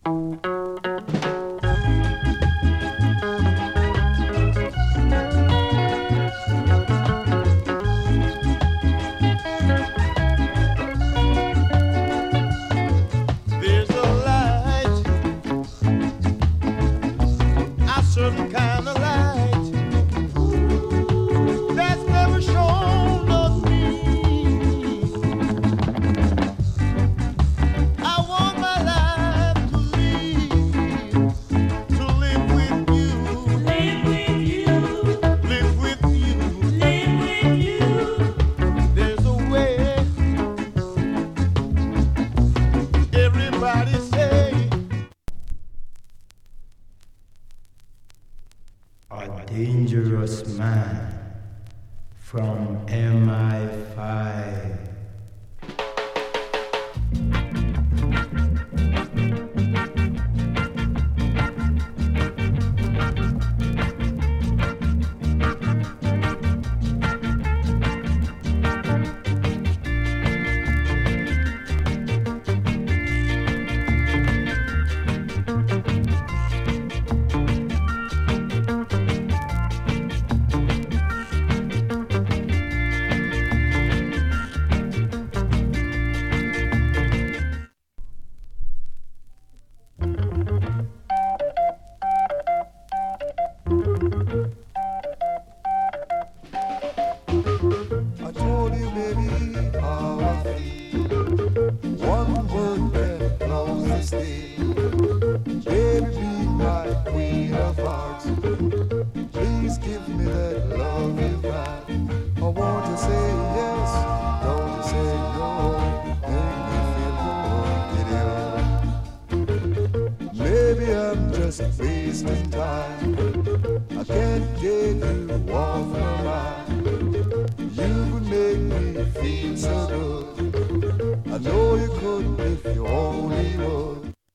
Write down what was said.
There's a light, a certain kind of light that's never shone on me. I want my life to live with you, live with you, live with you, live with you. There's a way. Everybody say A dangerous man from MI5. I told you, baby, how I feel. One word can close this deal. Baby, be my queen of hearts. Please give me that love you got. I want to say yes, don't you say no. Make me feel good, giddy up. Maybe I'm just wasting time. I can't get you off my mind. You would make me feel so good. I know you could if you only would.